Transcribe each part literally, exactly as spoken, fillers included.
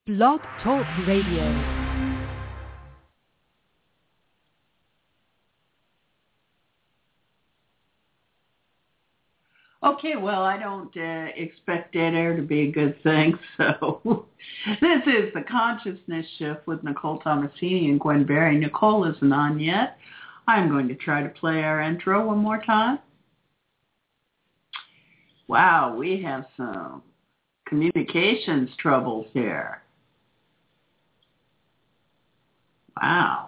Blog Talk Radio. Okay, well, I don't uh, expect dead air to be a good thing, so this is The Consciousness Shift with Nicole Tomasini and Gwen Berry. Nicole isn't on yet. I'm going to try to play our intro one more time. Wow, we have some communications troubles here. Wow.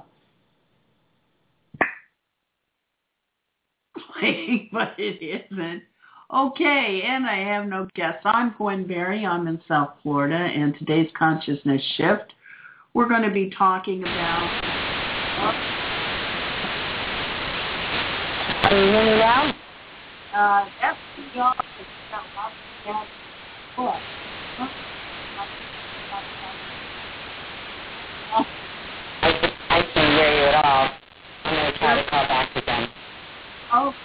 But it isn't. Okay, and I have no guests. I'm Gwen Berry. I'm in South Florida, and today's Consciousness Shift, we're going to be talking about... Are you hearing me well? Uh, that's the office. I, I can't hear you at all. I'm going to try to call back again. Okay.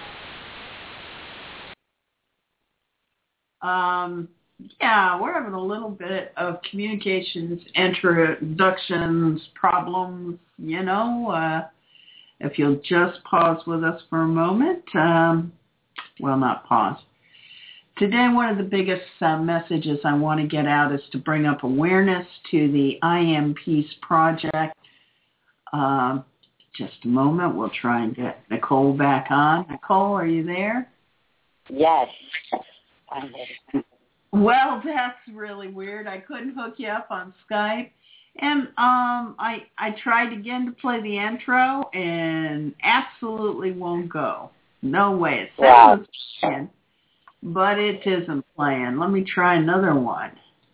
Um, yeah, we're having a little bit of communications introductions problems, you know. Uh, if you'll just pause with us for a moment. Um, well, not pause. Today, one of the biggest uh, messages I want to get out is to bring up awareness to the I Am Peace Project. Uh, just a moment. We'll try and get Nicole back on. Nicole, are you there? Yes. I'm there. Well, that's really weird. I couldn't hook you up on Skype. And um, I I tried again to play the intro and absolutely won't go. No way. It says Wow. it's playing, but it isn't playing. Let me try another one.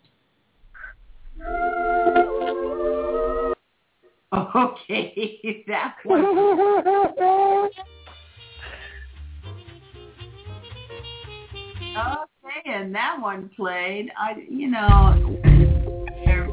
Okay, that one. Okay, and that one played. I, you know. There.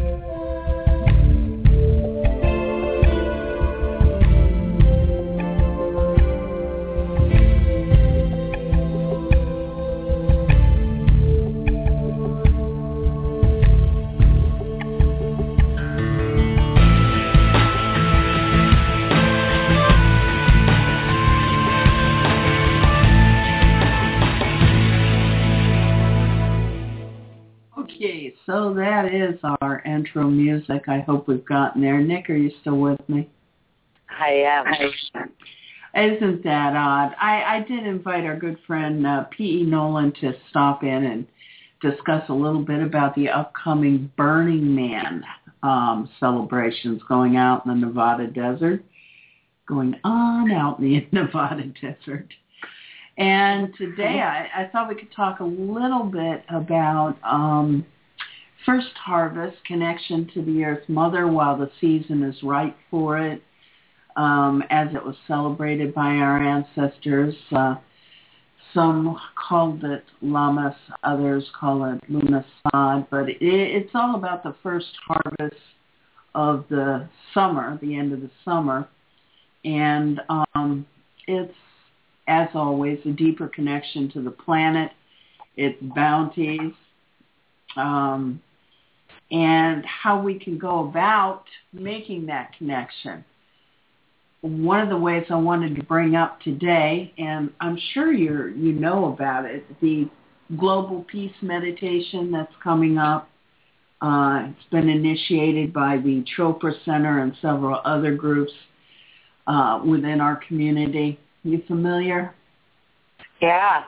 Okay, so that is our intro music. I hope we've gotten there. Nick, are you still with me? I am. Isn't that odd? I, I did invite our good friend uh, P E. Nolan to stop in and discuss a little bit about the upcoming Burning Man um, celebrations going out in the Nevada desert, going on out in the Nevada desert. And today I, I thought we could talk a little bit about um, first harvest, connection to the Earth Mother while the season is right for it, um, as it was celebrated by our ancestors. Uh, some called it Lammas, others call it Lughnasadh, but it, it's all about the first harvest of the summer, the end of the summer. And um, it's, as always, a deeper connection to the planet, its bounties, um, and how we can go about making that connection. One of the ways I wanted to bring up today, and I'm sure you you know about it, the Global Peace Meditation that's coming up. Uh, it's been initiated by the Chopra Center and several other groups uh, within our community. You familiar? Yeah.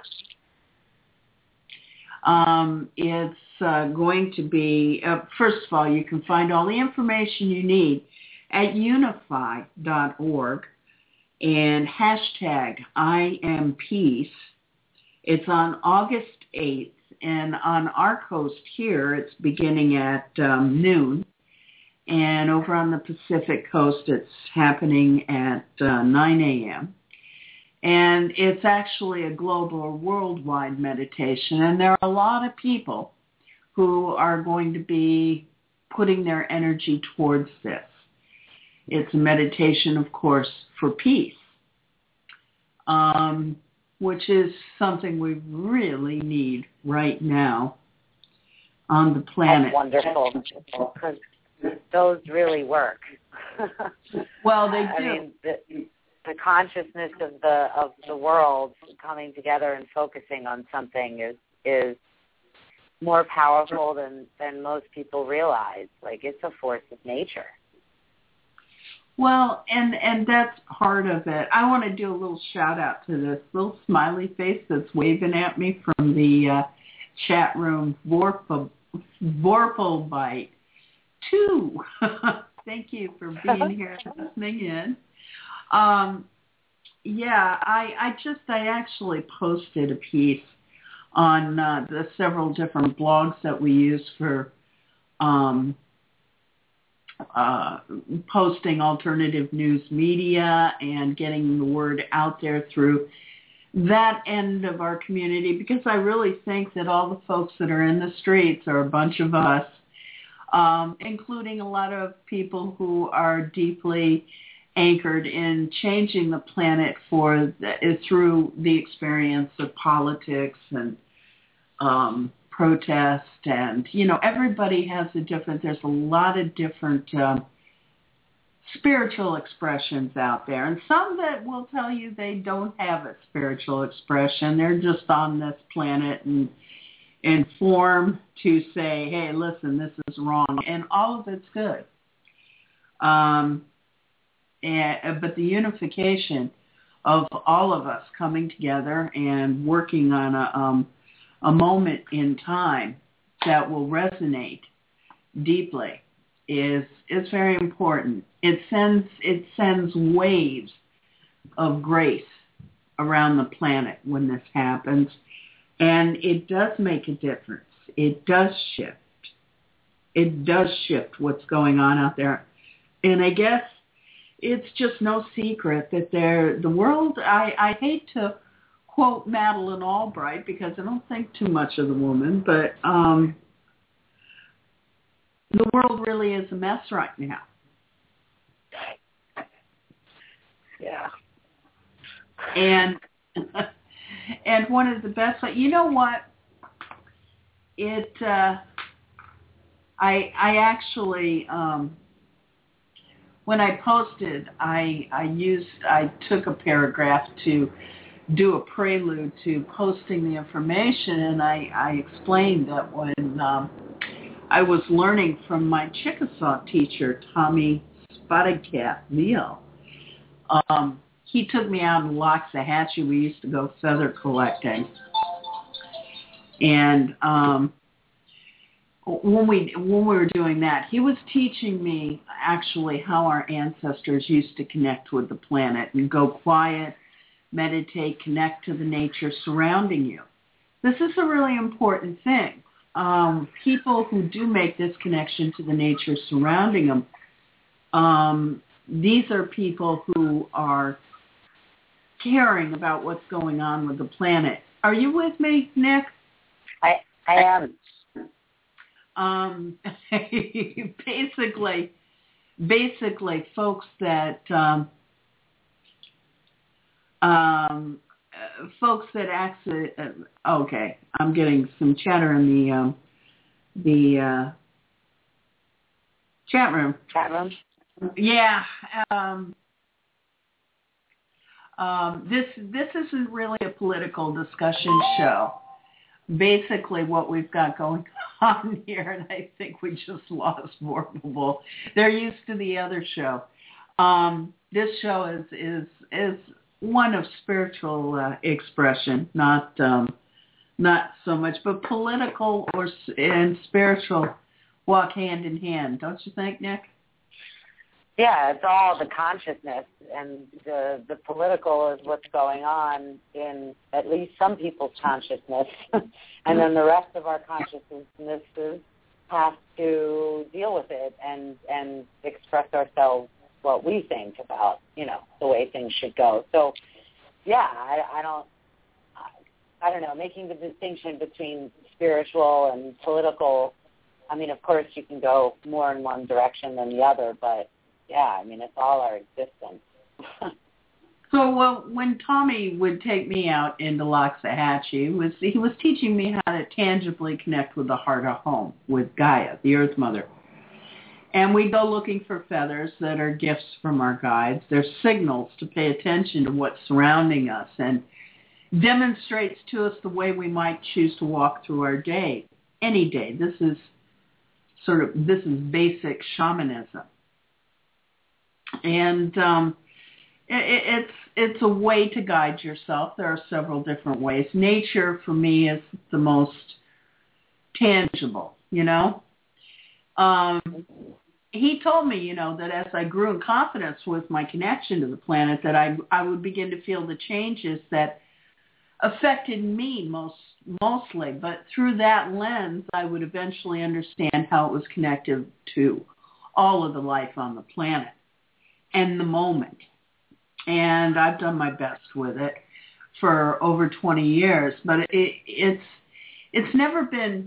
Um, it's uh, going to be, uh, first of all, you can find all the information you need at unify dot org and hashtag I am peace. It's on August eighth, and on our coast here, it's beginning at um, noon. And over on the Pacific coast, it's happening at uh, nine a.m. And it's actually a global or worldwide meditation. And there are a lot of people who are going to be putting their energy towards this. It's a meditation, of course, for peace, um, which is something we really need right now. on the planet. That's wonderful, because those really work. Well, they do. I mean, the, the consciousness of the of the world coming together and focusing on something is is more powerful than, than most people realize. Like, it's a force of nature. Well, and, and that's part of it. I want to do a little shout out to this little smiley face that's waving at me from the uh, chat room, Vorpal, Vorpalbite two. Thank you for being here and listening in. Um, yeah, I, I just, I actually posted a piece on uh, the several different blogs that we use for um, uh, posting alternative news media and getting the word out there through that end of our community, because I really think that all the folks that are in the streets are a bunch of us, um, including a lot of people who are deeply anchored in changing the planet for the, through the experience of politics and um, protest. And, you know, everybody has a different, there's a lot of different um, spiritual expressions out there. And some that will tell you they don't have a spiritual expression. They're just on this planet and in form to say, hey, listen, this is wrong. And all of it's good. Um, and, but the unification of all of us coming together and working on a, um, a moment in time that will resonate deeply is is very important. It sends it sends waves of grace around the planet when this happens, and it does make a difference. It does shift. It does shift what's going on out there, and I guess it's just no secret that there the world. I, I hate to quote Madeleine Albright because I don't think too much of the woman, but um, the world really is a mess right now. Yeah. And and one of the best, you know what? It, uh, I I actually, um, when I posted, I I used, I took a paragraph to do a prelude to posting the information, and I, I explained that when um, I was learning from my Chickasaw teacher, Tommy Spotted Cat Neal, um, he took me out in Loxahatchee. We used to go feather collecting. And um, when we when we were doing that, he was teaching me actually how our ancestors used to connect with the planet and go quiet, meditate, connect to the nature surrounding you. This is a really important thing. Um, people who do make this connection to the nature surrounding them, um, these are people who are caring about what's going on with the planet. Are you with me, Nick? I I am. Um, basically, basically, folks that um, um, uh, folks that actually. Uh, okay, I'm getting some chatter in the um, the uh, chat room. Chat room. Yeah. Um, um, this this isn't really a political discussion show. Basically, what we've got going on here, and I think we just lost Vorpal. They're used to the other show. Um, this show is is is one of spiritual uh, expression, not um, not so much, but political or and spiritual walk hand in hand. Don't you think, Nick? Yeah, it's all the consciousness, and the the political is what's going on in at least some people's consciousness, and then the rest of our consciousness has to deal with it and and express ourselves what we think about, you know, the way things should go. So, yeah, I, I don't, I, I don't know, making the distinction between spiritual and political. I mean, of course, you can go more in one direction than the other, but yeah, I mean, it's all our existence. So well, when Tommy would take me out into Loxahatchee, was he was teaching me how to tangibly connect with the heart of home, with Gaia, the Earth Mother. And we go looking for feathers that are gifts from our guides. They're signals to pay attention to what's surrounding us and demonstrates to us the way we might choose to walk through our day, any day. This is sort of, this is basic shamanism. And um, it, it's it's a way to guide yourself. There are several different ways. Nature, for me, is the most tangible, you know. Um, he told me, you know, that as I grew in confidence with my connection to the planet, that I I would begin to feel the changes that affected me most mostly. But through that lens, I would eventually understand how it was connected to all of the life on the planet and the moment. And I've done my best with it for over twenty years, but it, it's it's never been.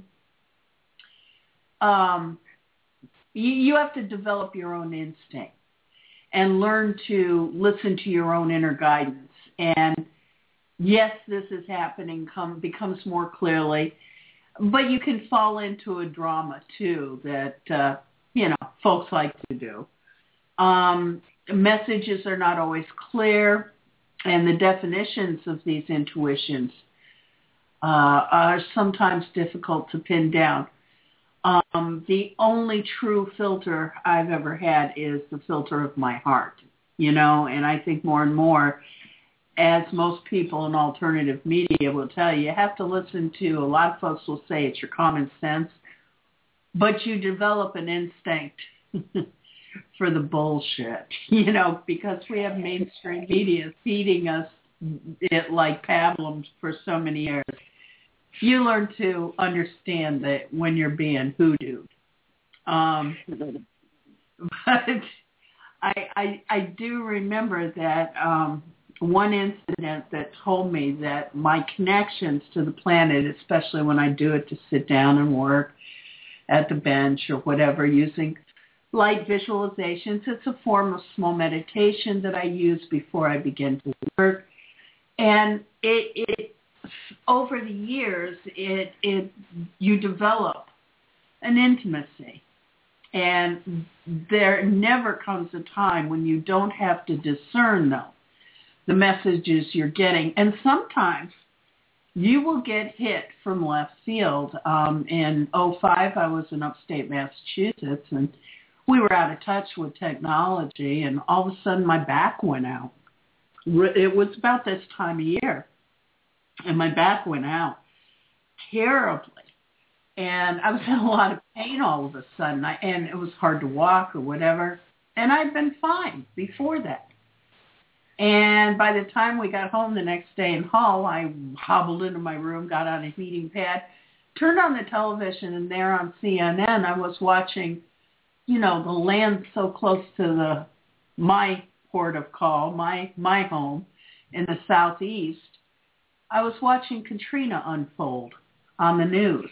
Um, you, you have to develop your own instinct and learn to listen to your own inner guidance. And yes, this is happening. Come becomes more clearly, but you can fall into a drama too that uh, you know folks like to do. Um, messages are not always clear, and the definitions of these intuitions uh, are sometimes difficult to pin down. Um, the only true filter I've ever had is the filter of my heart, you know, and I think more and more, as most people in alternative media will tell you, you have to listen to, a lot of folks will say it's your common sense, but you develop an instinct for the bullshit, you know, because we have mainstream media feeding us it like pablums for so many years. You learn to understand that when you're being hoodooed. Um, but I, I, I do remember that um, one incident that told me that my connections to the planet, especially when I do it to sit down and work at the bench or whatever, using light visualizations. It's a form of small meditation that I use before I begin to work. And it, it over the years, it, it you develop an intimacy. And there never comes a time when you don't have to discern, though, the messages you're getting. And sometimes you will get hit from left field. Um, in oh five, I was in upstate Massachusetts, and we were out of touch with technology, and all of a sudden my back went out. It was about this time of year, and my back went out terribly. And I was in a lot of pain all of a sudden, I, and it was hard to walk or whatever. And I'd been fine before that. And by the time we got home the next day in Hull, I hobbled into my room, got on a heating pad, turned on the television, and there on C N N I was watching, you know, the land so close to the my port of call, my my home in the southeast. I was watching Katrina unfold on the news.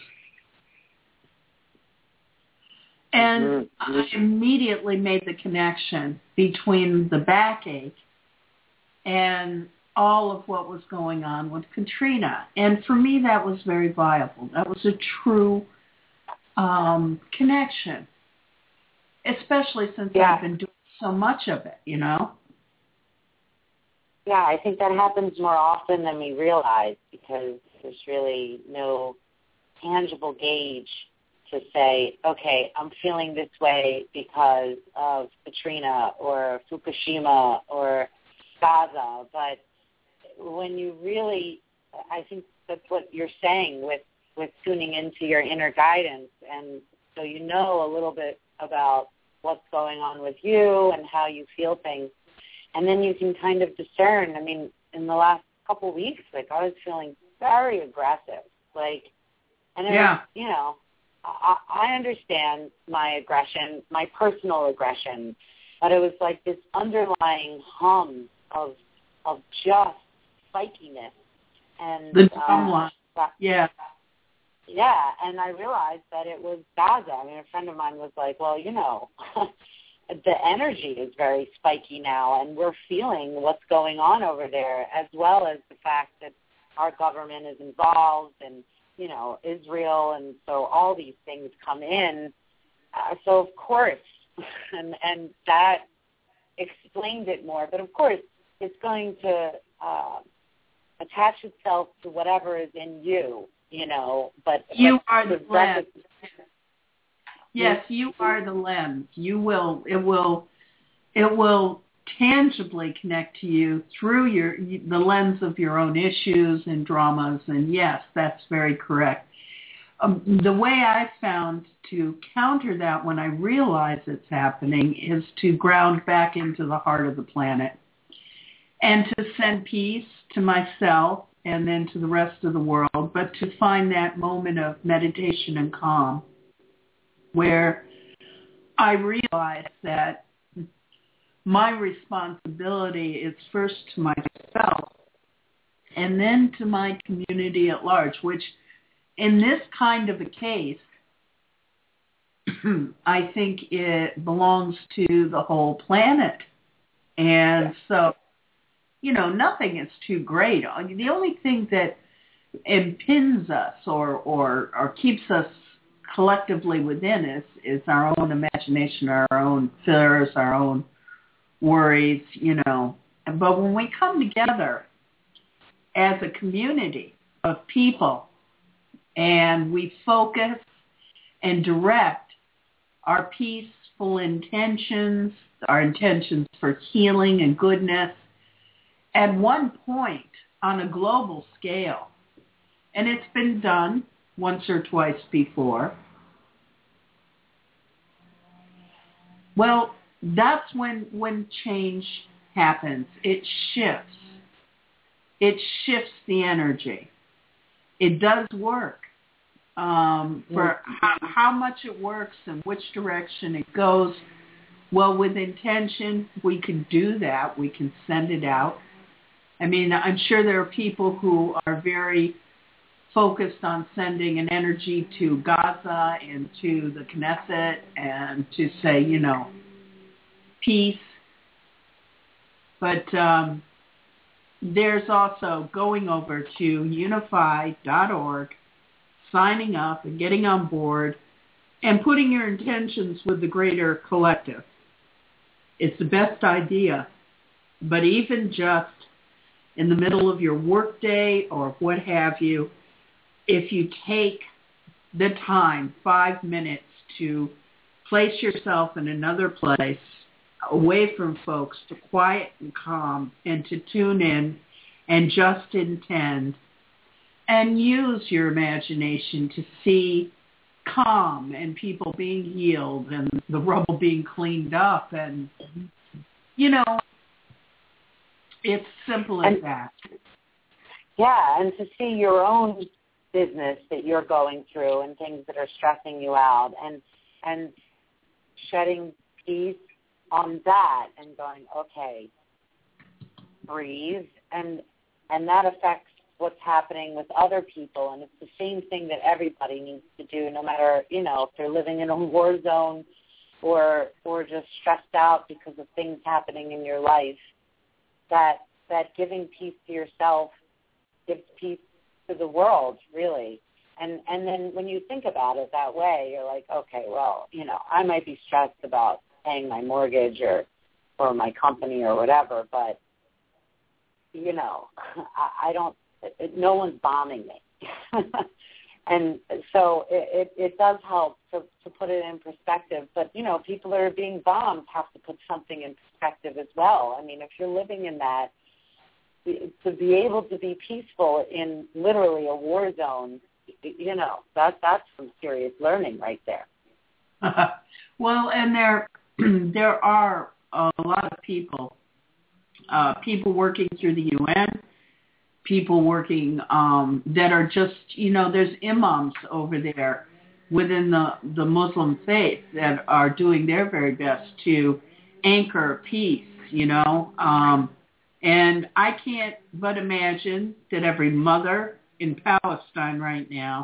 And mm-hmm. I immediately made the connection between the backache and all of what was going on with Katrina. And for me, that was very viable. That was a true um, connection, especially since yeah. I've been doing so much of it, you know? Yeah, I think that happens more often than we realize because there's really no tangible gauge to say, okay, I'm feeling this way because of Katrina or Fukushima or Gaza. But when you really, I think that's what you're saying with, with tuning into your inner guidance. And so you know a little bit about what's going on with you and how you feel things. And then you can kind of discern. I mean, in the last couple of weeks, like I was feeling very aggressive. Like, and it yeah. was, you know, I, I understand my aggression, my personal aggression, but it was like this underlying hum of of just psychiness. And the drumline. Uh, yeah. Yeah, and I realized that it was Gaza. I mean, a friend of mine was like, well, you know, the energy is very spiky now, and we're feeling what's going on over there, as well as the fact that our government is involved, and, you know, Israel, and so all these things come in. Uh, so, of course, and, and that explained it more. But, of course, it's going to uh, attach itself to whatever is in you, you know. But you but are the the lens. rec- Yes, you are the lens. You will. It will. It will tangibly connect to you through your the lens of your own issues and dramas. And yes, that's very correct. Um, the way I found to counter that when I realize it's happening is to ground back into the heart of the planet and to send peace to myself and then to the rest of the world, but to find that moment of meditation and calm where I realize that my responsibility is first to myself and then to my community at large, which in this kind of a case, I think it belongs to the whole planet. And so, you know, nothing is too great. The only thing that impins us or, or, or keeps us collectively within is, is our own imagination, our own fears, our own worries, you know. But when we come together as a community of people and we focus and direct our peaceful intentions, our intentions for healing and goodness at one point on a global scale, and it's been done once or twice before, well, that's when when change happens. It shifts. It shifts the energy. It does work. Um, for how, how much it works and which direction it goes, well, with intention, we can do that. We can send it out. I mean, I'm sure there are people who are very focused on sending an energy to Gaza and to the Knesset and to say, you know, peace. But um, there's also going over to unify dot org, signing up and getting on board and putting your intentions with the greater collective. It's the best idea. But even just in the middle of your workday or what have you, if you take the time, five minutes, to place yourself in another place, away from folks, to quiet and calm, and to tune in and just intend, and use your imagination to see calm and people being healed and the rubble being cleaned up. And, you know, it's simple as and, that. Yeah, and to see your own business that you're going through and things that are stressing you out, and and shedding peace on that and going, okay, breathe, and and that affects what's happening with other people. And it's the same thing that everybody needs to do, no matter, you know, if they're living in a war zone or or just stressed out because of things happening in your life, that that giving peace to yourself gives peace to the world, really. And and then when you think about it that way, you're like, okay, well, you know, I might be stressed about paying my mortgage or or my company or whatever, but, you know, I, I don't, it, no one's bombing me. And so it, it, it does help to, to put it in perspective. But, you know, people that are being bombed have to put something in perspective as well. I mean, if you're living in that, to be able to be peaceful in literally a war zone, you know, that that's some serious learning right there. Well, and there there are a lot of people, uh, people working through the U N, people working um, that are just, you know, there's imams over there within the, the Muslim faith that are doing their very best to anchor peace, you know. Um, and I can't but imagine that every mother in Palestine right now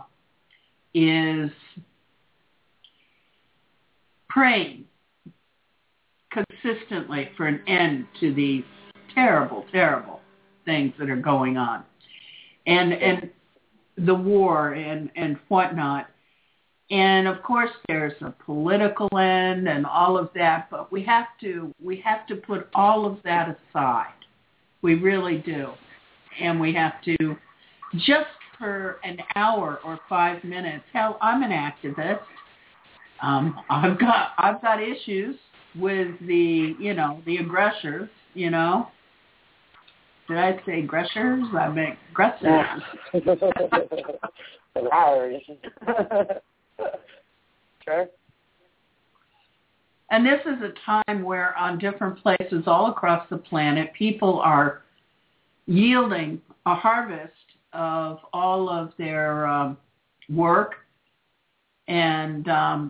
is praying consistently for an end to these terrible, terrible things that are going on, and and the war and and whatnot. And of course, there's a political end and all of that, but we have to we have to put all of that aside. We really do, and we have to just for an hour or five minutes. Hell, I'm an activist. Um, I've got I've got issues with the you know the aggressors. You know, did I say aggressors? I meant aggressors. Sure. And this is a time where on different places all across the planet, people are yielding a harvest of all of their um, work. And um,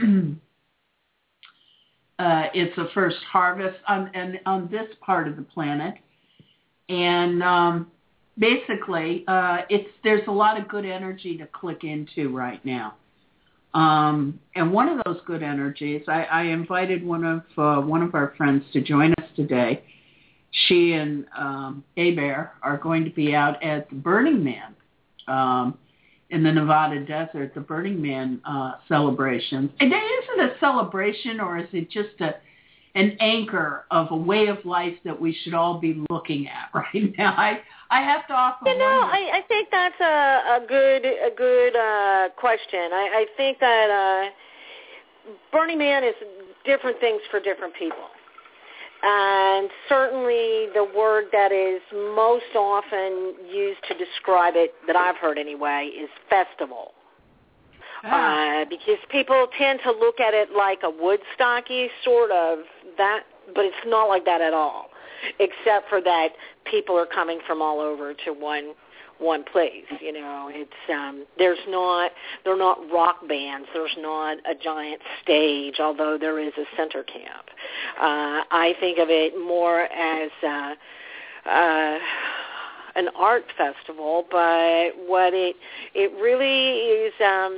uh, it's a first harvest on, and on this part of the planet. And um, basically, uh, it's there's a lot of good energy to click into right now. Um, and one of those good energies, I, I invited one of uh, one of our friends to join us today. She and um, Abear are going to be out at the Burning Man um, in the Nevada desert, the Burning Man uh, celebrations. And is it a celebration or is it just a an anchor of a way of life that we should all be looking at right now? I, I have to offer. You know, I, I think that's a, a good a good uh, question. I, I think that uh, Burning Man is different things for different people. And certainly the word that is most often used to describe it, that I've heard anyway, is festival. Uh, because people tend to look at it like a Woodstocky sort of that, but it's not like that at all, except for that people are coming from all over to one one place. You know, it's um, there's not they're not rock bands. There's not a giant stage, although there is a center camp. Uh, I think of it more as uh, uh, an art festival, but what it it really is. Um,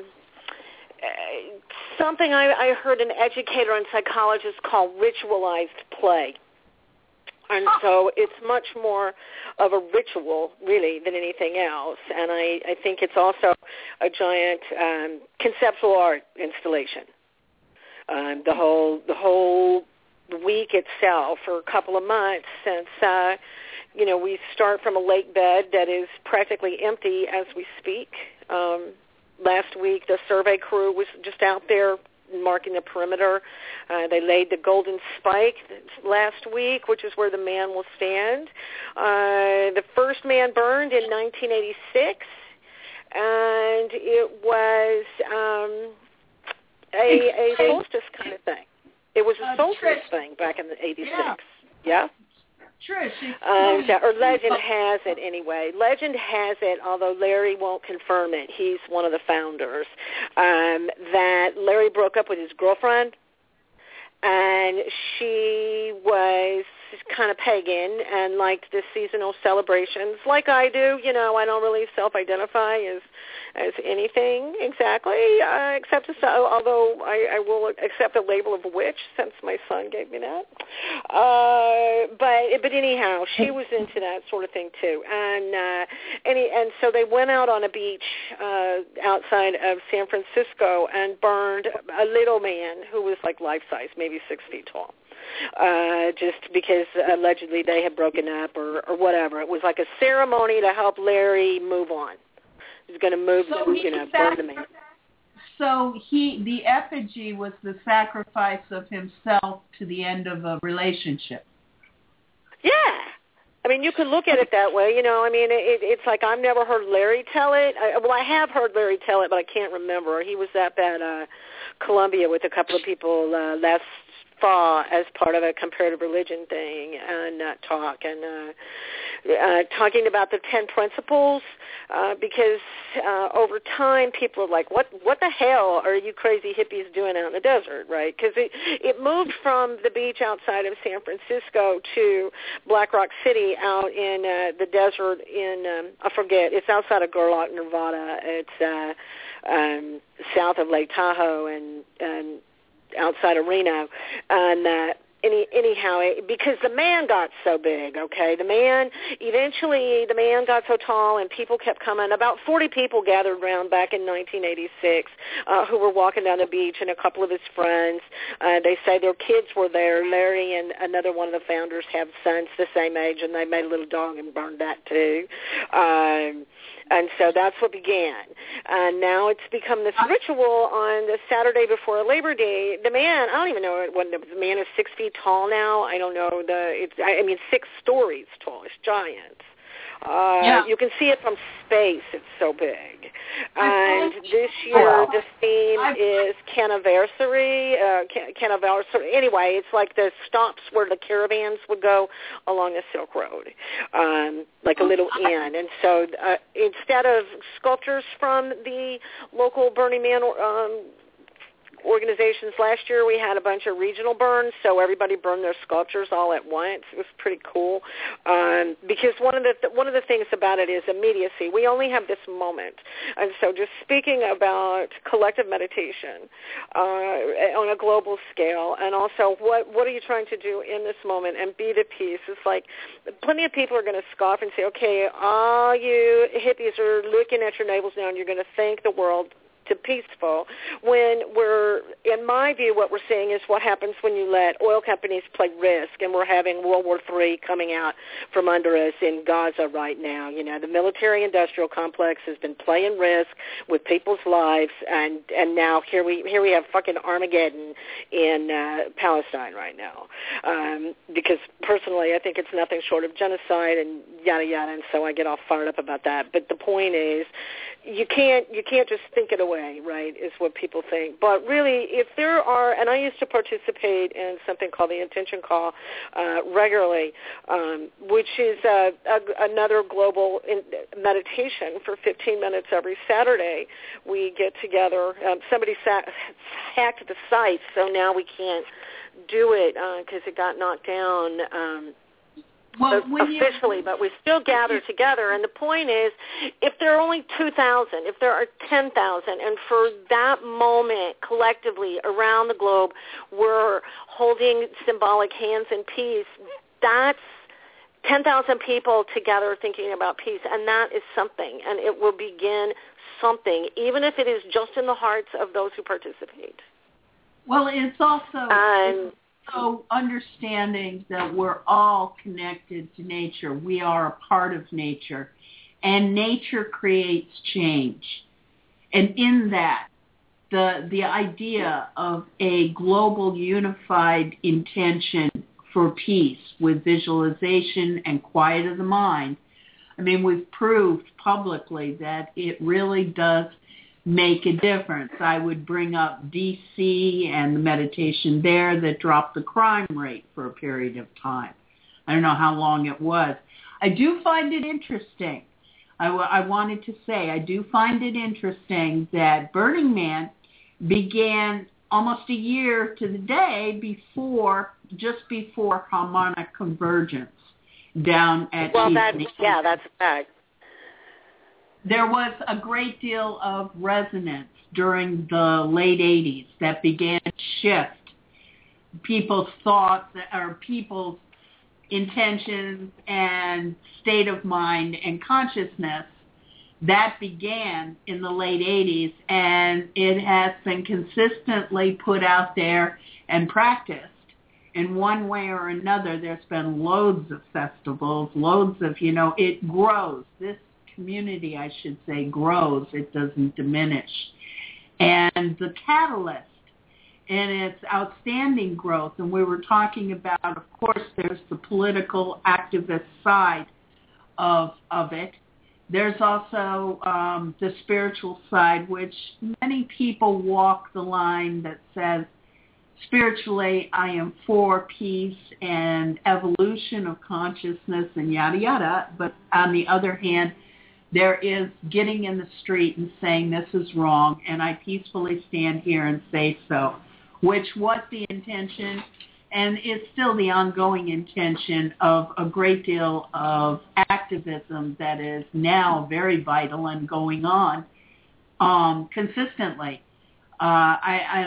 Something I, I heard an educator and psychologist call ritualized play. And so it's much more of a ritual, really, than anything else. And I, I think it's also a giant um, conceptual art installation. Um, the whole the whole week itself, for a couple of months, since uh, you know we start from a lake bed that is practically empty as we speak. Um, Last week, the survey crew was just out there marking the perimeter. Uh, they laid the golden spike last week, which is where the man will stand. Uh, the first man burned in nineteen eighty-six, and it was um, a, a solstice kind of thing. It was a solstice thing back in the eighty-six. Yeah? Trish, um, or legend has it anyway. Legend has it, although Larry won't confirm it. He's one of the founders. Um, that Larry broke up with his girlfriend, and she was kind of pagan and liked the seasonal celebrations, like I do. You know, I don't really self-identify as as anything exactly, uh, except as, although I, I will accept the label of a witch since my son gave me that. Uh, but but anyhow, she was into that sort of thing too, and uh, and he, and so they went out on a beach uh, outside of San Francisco and burned a little man who was like life size, maybe six feet tall. Uh, just because allegedly they had broken up or, or whatever. It was like a ceremony to help Larry move on. He was going to move, so the, you know, burn the man. So he, the effigy was the sacrifice of himself to the end of a relationship. Yeah. I mean, you could look at it that way. You know, I mean, it, it's like I've never heard Larry tell it. I, well, I have heard Larry tell it, but I can't remember. He was up at uh, Columbia with a couple of people uh, last fall as part of a comparative religion thing and uh, talk and uh, uh, talking about the ten principles uh, because uh, over time people are like, what what the hell are you crazy hippies doing out in the desert, right? Because it, it moved from the beach outside of San Francisco to Black Rock City out in uh, the desert in, um, I forget, it's outside of Gerlach, Nevada. It's uh, um, south of Lake Tahoe and, and outside of Reno, and uh, any, anyhow, it, because the man got so big, okay? The man, eventually the man got so tall and people kept coming. About forty people gathered around back in nineteen eighty-six uh, who were walking down the beach, and a couple of his friends. Uh, they say their kids were there. Larry and another one of the founders have sons the same age, and they made a little dog and burned that too. Um, and so that's what began. And now it's become this ritual on the Saturday before Labor Day. The man, I don't even know when the man is six feet tall now. I don't know the. It's, I mean, six stories tall. It's giant. Uh, yeah. You can see it from space. It's so big. And this year the theme is Caniversary. Uh, Caniversary. Anyway, it's like the stops where the caravans would go along the Silk Road, um, like a little inn. And so uh, instead of sculptures from the local Burning Man um, organizations, last year we had a bunch of regional burns, so everybody burned their sculptures all at once. It was pretty cool um, because one of the th- one of the things about it is immediacy. We only have this moment, and so just speaking about collective meditation uh, on a global scale, and also what what are you trying to do in this moment and be the peace. It's like plenty of people are going to scoff and say, okay, all you hippies are looking at your navels now, and you're going to thank the world to peaceful, when we're, in my view, what we're seeing is what happens when you let oil companies play risk, and we're having World War Three coming out from under us in Gaza right now. You know, the military-industrial complex has been playing risk with people's lives, and, and now here we here we have fucking Armageddon in uh, Palestine right now. Um, because personally, I think it's nothing short of genocide and yada yada, and so I get all fired up about that. But the point is, you can't you can't just think it away, right, is what people think. But really, if there are, and I used to participate in something called the Intention Call uh, regularly, um, which is uh, a, another global in meditation for fifteen minutes every Saturday. We get together. Um, somebody sa- hacked the site, so now we can't do it because uh, it got knocked down. Um, Well, officially, but we still gather together. And the point is, if there are only two thousand, if there are ten thousand, and for that moment collectively around the globe we're holding symbolic hands in peace, that's ten thousand people together thinking about peace, and that is something, and it will begin something, even if it is just in the hearts of those who participate. Well, it's also... Um, So understanding that we're all connected to nature. We are a part of nature. And nature creates change. And in that, the the idea of a global unified intention for peace with visualization and quiet of the mind, I mean, we've proved publicly that it really does make a difference. I would bring up D C and the meditation there that dropped the crime rate for a period of time. I don't know how long it was. I do find it interesting. I, w- I wanted to say I do find it interesting that Burning Man began almost a year to the day before, just before harmonic convergence down at well, Chief that's, yeah, that's a fact. There was a great deal of resonance during the late eighties that began to shift people's thoughts or people's intentions and state of mind and consciousness. That began in the late eighties, and it has been consistently put out there and practiced in one way or another. There's been loads of festivals, loads of, you know, it grows. This community, I should say, grows. It doesn't diminish. And the catalyst in its outstanding growth, and we were talking about, of course, there's the political activist side of of it. There's also um, the spiritual side, which many people walk the line that says, spiritually, I am for peace and evolution of consciousness and yada, yada. But on the other hand, there is getting in the street and saying this is wrong, and I peacefully stand here and say so, which was the intention and is still the ongoing intention of a great deal of activism that is now very vital and going on um, consistently. Uh, I, I'm,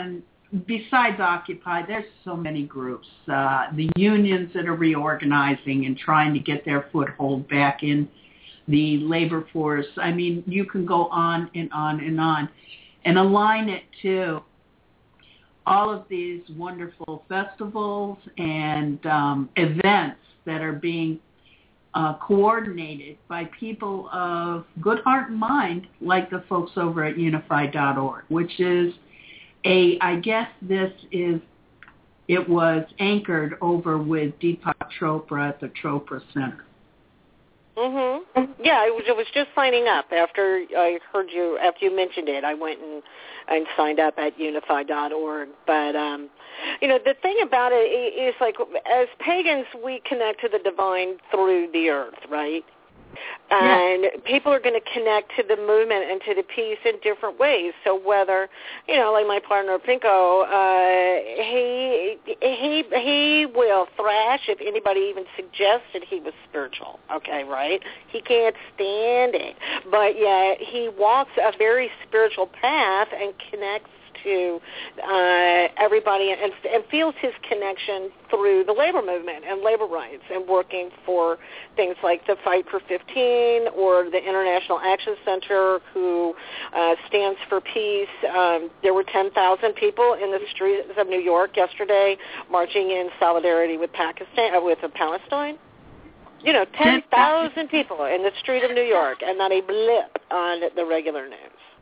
besides Occupy, there's so many groups. Uh, the unions that are reorganizing and trying to get their foothold back in the labor force. I mean, you can go on and on and on. And align it to all of these wonderful festivals and um, events that are being uh, coordinated by people of good heart and mind, like the folks over at unified dot org, which is a, I guess this is, it was anchored over with Deepak Chopra at the Chopra Center. Mhm. Yeah, I was, I was just signing up after I heard you, after you mentioned it. I went and, and signed up at unified dot org. But, um, you know, the thing about it is, like, as pagans, we connect to the divine through the earth, right? And yeah. people are going to connect to the movement and to the peace in different ways. So whether, you know, like my partner Pinko, uh, he he he will thrash if anybody even suggested he was spiritual. Okay, right? He can't stand it, but yet he walks a very spiritual path and connects to uh, everybody and, and feels his connection through the labor movement and labor rights and working for things like the Fight for fifteen or the International Action Center, who uh, stands for peace. Um, there were ten thousand people in the streets of New York yesterday marching in solidarity with Pakistan, uh, with uh, Palestine. You know, ten thousand people in the street of New York, and not a blip on the regular news.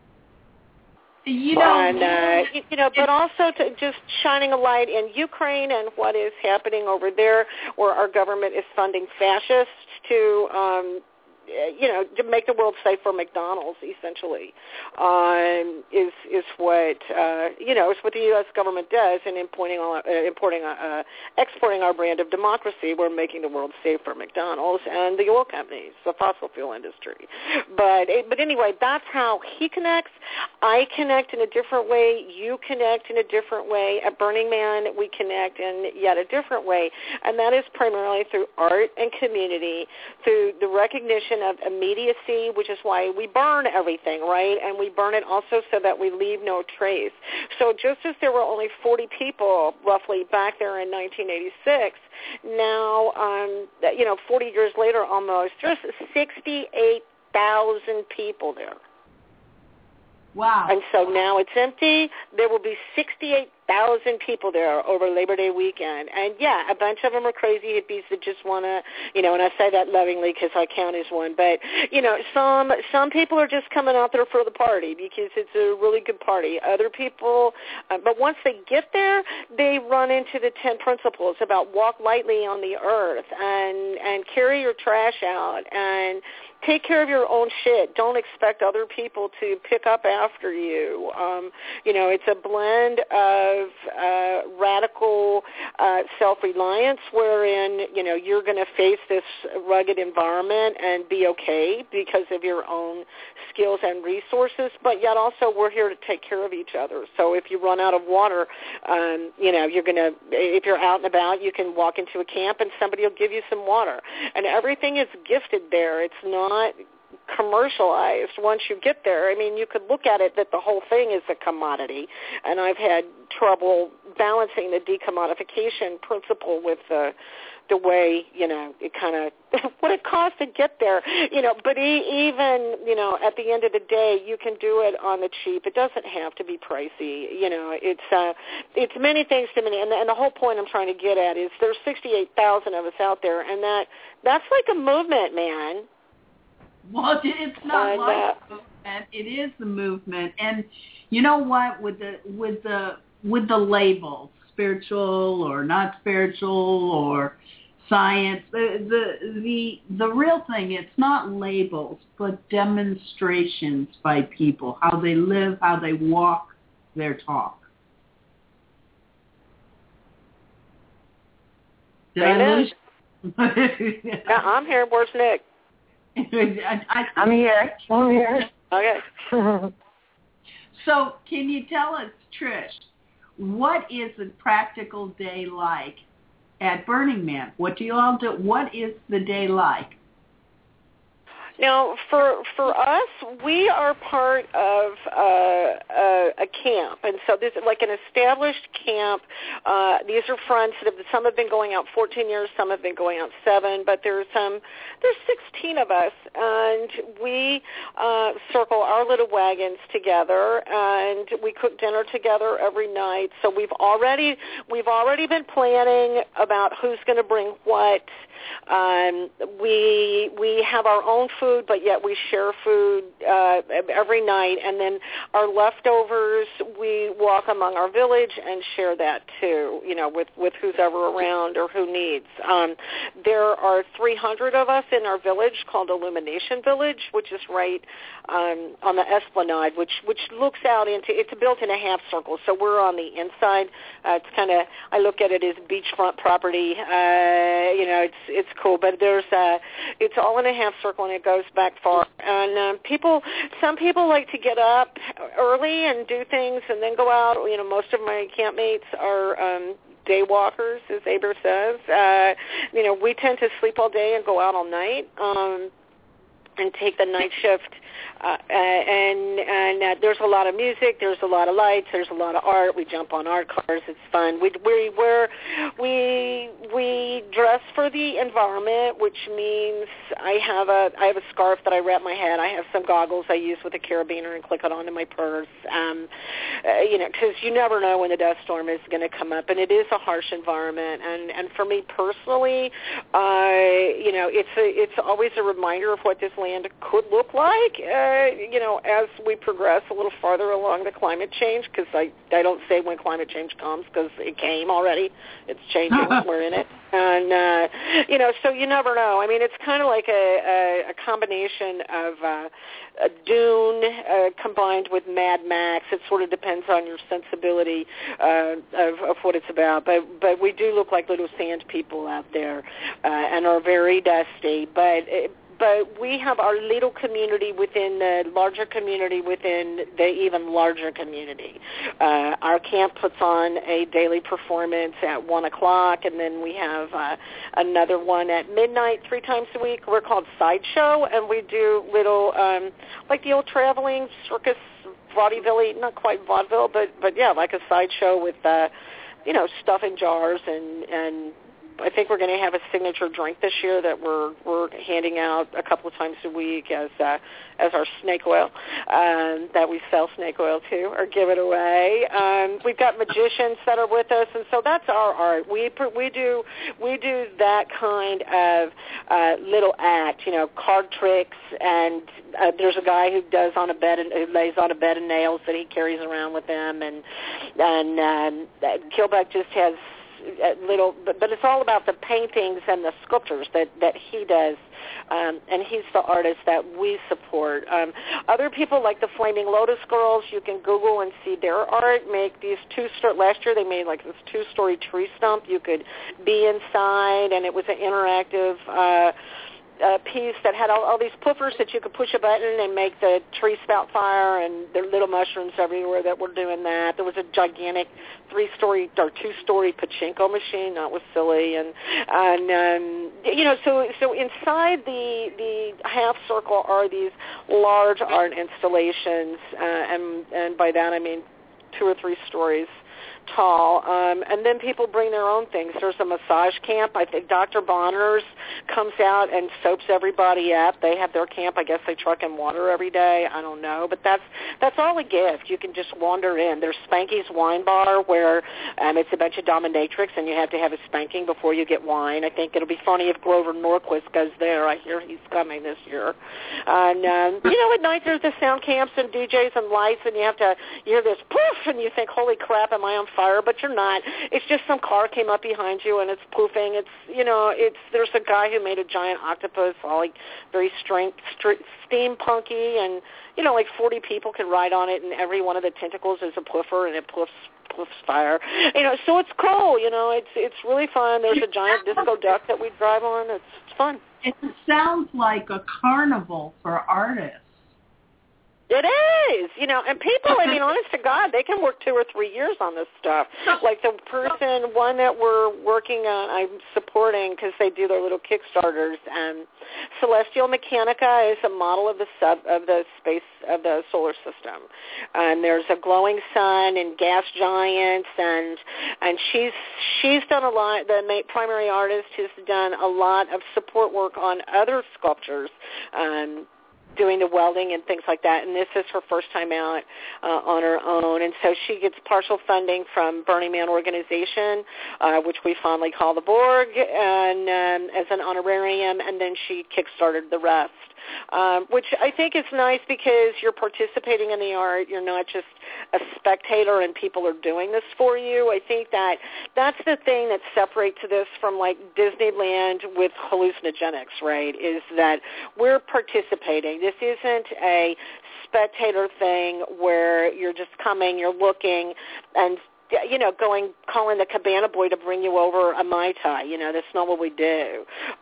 You know, and, uh, you, you know, but also to just shining a light in Ukraine and what is happening over there, where our government is funding fascists to, um, you know, to make the world safe for McDonald's, essentially, um, is is what uh, you know, is what the U S government does in importing all, uh, importing, uh, exporting our brand of democracy. We're making the world safe for McDonald's and the oil companies, the fossil fuel industry. But but anyway, that's how he connects. I connect in a different way. You connect in a different way. At Burning Man, we connect in yet a different way, and that is primarily through art and community, through the recognition of immediacy, which is why we burn everything, right? And we burn it also so that we leave no trace. So just as there were only forty people roughly back there in nineteen eighty-six, now, um, you know, forty years later almost, there's sixty-eight thousand people there. Wow. And so now it's empty. There will be sixty-eight thousand people there over Labor Day weekend. And, yeah, a bunch of them are crazy hippies that just want to, you know, and I say that lovingly because I count as one. But, you know, some some people are just coming out there for the party because it's a really good party. Other people, uh, but once they get there, they run into the ten principles about walk lightly on the earth and, and carry your trash out and take care of your own shit. Don't expect other people to pick up after you. Um, you know, it's a blend of uh, radical uh, self-reliance wherein, you know, you're going to face this rugged environment and be okay because of your own skills and resources, but yet also we're here to take care of each other. So if you run out of water, um, you know, you're going to, if you're out and about, you can walk into a camp and somebody will give you some water. And everything is gifted there. It's not not commercialized once you get there. I mean, you could look at it that the whole thing is a commodity, and I've had trouble balancing the decommodification principle with the the way, you know, it kind of, what it costs to get there, you know, but e- even, you know, at the end of the day, you can do it on the cheap. It doesn't have to be pricey, you know, it's uh, it's many things to many, and the, and the whole point I'm trying to get at is there's sixty-eight thousand of us out there, and that that's like a movement, man. Well, it's not and, like uh, a movement. It is the movement. And you know what? With the with the with the labels, spiritual or not spiritual or science, the the the the real thing, it's not labels, but demonstrations by people, how they live, how they walk their talk. Did I lose? Yeah, I'm here. Where's Nick? I, I, I'm here. I'm here. Okay. So can you tell us, Trish, what is a practical day like at Burning Man? What do you all do? What is the day like? Now, for for us, we are part of uh, a, a camp, and so this is like an established camp. Uh, these are friends that have, some have been going out fourteen years, some have been going out seven, but there's um there's sixteen of us, and we uh, circle our little wagons together, and we cook dinner together every night. So we've already we've already been planning about who's going to bring what. Um, we we have our own food, but yet we share food uh, every night, and then our leftovers we walk among our village and share that too. You know, with with who's ever around or who needs. Um, there are three hundred of us in our village called Illumination Village, which is right um, on the Esplanade, which which looks out into. It's built in a half circle, so we're on the inside. Uh, it's kind of I look at it as beachfront property. Uh, you know, it's it's cool, but there's a, it's all in a half circle and it goes back far. And um, people, some people like to get up early and do things and then go out. You know, most of my campmates are um, day walkers, as Aber says. Uh, you know, we tend to sleep all day and go out all night. Um, and take the night shift, uh, and and uh, there's a lot of music, there's a lot of lights, there's a lot of art. We jump on art cars, it's fun. We we we're, we we dress for the environment, which means I have a I have a scarf that I wrap my head. I have some goggles I use with a carabiner and click it onto my purse. Um, uh, you know, because you never know when the dust storm is going to come up, and it is a harsh environment. And and for me personally, uh, you know, it's a, it's always a reminder of what this land could look like, uh, you know, as we progress a little farther along the climate change, because I, I don't say when climate change comes, because it came already. It's changing. We're in it. And, uh, you know, so you never know. I mean, it's kind of like a, a, a combination of uh, a Dune uh, combined with Mad Max. It sort of depends on your sensibility uh, of, of what it's about. But but we do look like little sand people out there uh, and are very dusty. But it, But we have our little community within the larger community within the even larger community. Uh, our camp puts on a daily performance at one o'clock, and then we have uh, another one at midnight three times a week. We're called Sideshow, and we do little, um, like the old traveling circus vaudeville, not quite vaudeville, but, but yeah, like a sideshow with, uh, you know, stuff in jars and, and I think we're going to have a signature drink this year that we're we're handing out a couple of times a week as uh, as our snake oil um, that we sell snake oil to or give it away. Um, we've got magicians that are with us, and so that's our art. We we do we do that kind of uh, little act, you know, card tricks, and uh, there's a guy who does on a bed and who lays on a bed of nails that he carries around with him, and and um, Kilbeck just has little, but, but it's all about the paintings and the sculptures that, that he does, um, and he's the artist that we support. Um, other people like the Flaming Lotus Girls, you can Google and see their art, make these two-story, last year they made like this two-story tree stump. You could be inside, and it was an interactive uh Uh, piece that had all, all these puffers that you could push a button and make the tree spout fire, and there are little mushrooms everywhere that were doing that. There was a gigantic three-story or two-story pachinko machine. That was silly, and and um, you know, so so inside the the half circle are these large art installations, uh, and and by that I mean two or three stories tall, um, and then people bring their own things. There's a massage camp. I think Doctor Bonner's comes out and soaps everybody up. They have their camp. I guess they truck in water every day. I don't know, but that's that's all a gift. You can just wander in. There's Spanky's Wine Bar, where um, it's a bunch of dominatrix, and you have to have a spanking before you get wine. I think it'll be funny if Grover Norquist goes there. I hear he's coming this year. And um, you know, at night there's the sound camps and D Js and lights, and you have to you hear this poof, and you think, holy crap, am I on fire? But you're not. It's just some car came up behind you and it's poofing. It's, you know, it's there's a guy who made a giant octopus, all like very strength, st- steampunky, and you know, like forty people can ride on it, and every one of the tentacles is a poofer, and it poofs poofs fire. You know, so it's cool. You know, it's it's really fun. There's a giant disco duck that we drive on. It's, it's fun. It sounds like a carnival for artists. It is, you know, and people, I mean, honest to God, they can work two or three years on this stuff. Like the person, one that we're working on, I'm supporting because they do their little Kickstarters. And Celestial Mechanica is a model of the sub of the space of the solar system. And there's a glowing sun and gas giants, and and she's she's done a lot. The ma- primary artist has done a lot of support work on other sculptures. Um, doing the welding and things like that, and this is her first time out uh, on her own, and so she gets partial funding from Burning Man organization, uh, which we fondly call the Borg, and um, as an honorarium, and then she kickstarted the rest, um, which I think is nice because you're participating in the art, you're not just a spectator and people are doing this for you. I think that that's the thing that separates this from like Disneyland with hallucinogenics, right, is that we're participating. This isn't a spectator thing where you're just coming, you're looking, and you know, going, calling the cabana boy to bring you over a Mai Tai. You know, that's not what we do.